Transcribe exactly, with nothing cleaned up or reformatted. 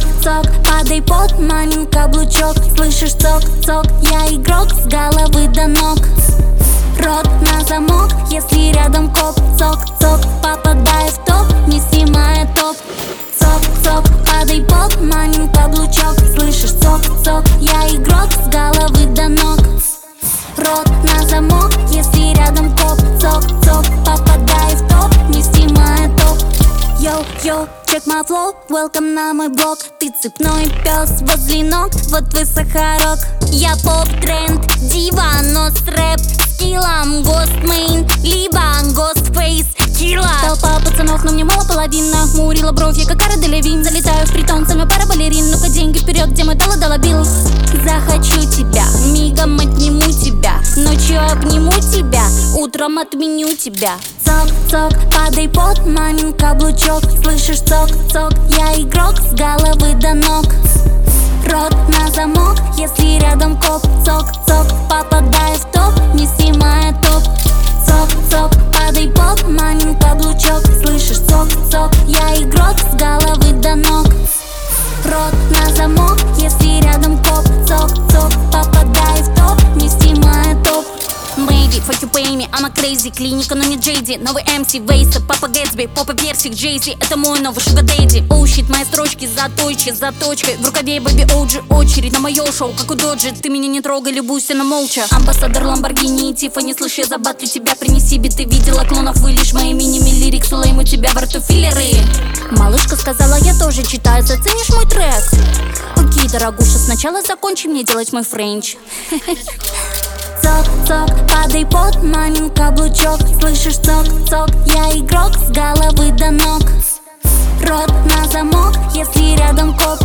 цок, падай под мамин каблучок. Слышишь цок, цок, я игрок с головы до ног. Рот на замок, если рядом коп. Цок, цок, попадай в топ, не снимая топ. Цок, цок, падай под мамин каблучок. Слышишь цок, цок, я игрок с головы до ног. Рот на замок, если рядом коп. Цок, цок, попадай в топ, не снимая топ. Йоу, йоу, check my flow, welcome на мой блог. Ты цепной пес возле ног, вот твой сахарок. Я поп-тренд, дива, но с рэп скиллом. Гостмейн, либо гостфейс, килла. Толпа пацанов, но мне мало половина. Хмурила бровь, я как Кара Делевинь. Залетаю в притон, со мной пара балерин. Ну-ка деньги вперед, где мой доллар доллар билл. Захочу тебя, мигом отниму тебя. Ночью обниму тебя, утром отменю тебя. Цок, цок, падай под мамин каблучок. Слышишь цок, цок, я игрок с головы до ног. Рот на замок, если рядом коп. Цок, цок, попадай в топ, не снимая топ. Цок, цок, падай под мамин каблучок. Слышишь цок, цок, я игрок с головы до ног. Рот на замок, если рядом коп. Цок, цок, попадай в топ, не снимая топ. Maybe, fuck you pay me, I'm a crazy. Клиника, но не Джейди. Новый эм си, Вейса, Папа Гэтсби, Попа Персик, Джейзи. Это мой новый Sugar Daddy. Оу, щит, мои строчки заточки, заточкой. В рукаве Бэби Оуджи, очередь на мое шоу, как у Доджи. Ты меня не трогай, любуйся на молча. Амбассадор Ламборгини и Тиффани. Слышь, я забатлю тебя, принеси биты. Видела клонов, вы лишь мои мини-ми лирикс. Улейм, у тебя во рту филлеры. Малышка сказала, я тоже читаю, заценишь мой трек? Окей, дорогуша, сначала закончи мне делать мой френч. Цок, цок, падай под мамин каблучок. Слышишь цок, цок, я игрок с головы до ног. Рот на замок, если рядом коп.